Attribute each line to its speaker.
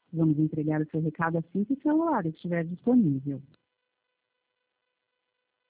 Speaker 1: Vamos entregar o seu recado assim que o celular estiver disponível.